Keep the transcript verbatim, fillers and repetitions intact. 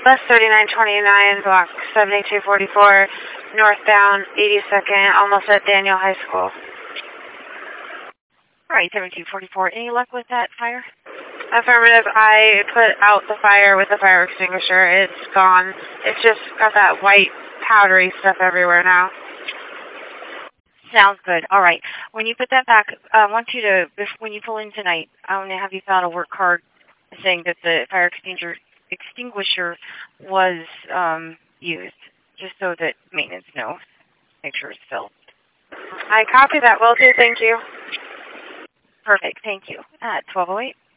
bus thirty-nine twenty-nine, block seventy-two forty-four, northbound eighty-second, almost at Daniel High School. All right, seventy-two forty-four. Any luck with that fire? Affirmative. I put out the fire with the fire extinguisher. It's gone. It's just got that white powdery stuff everywhere now. Sounds good. All right. When you put that back, I want you to, when you pull in tonight, I want to have you fill out a work card saying that the fire extinguisher extinguisher was um, used, just so that maintenance knows. Make sure it's filled. I copy that. Will do. Thank you. Perfect. Thank you. At twelve oh eight.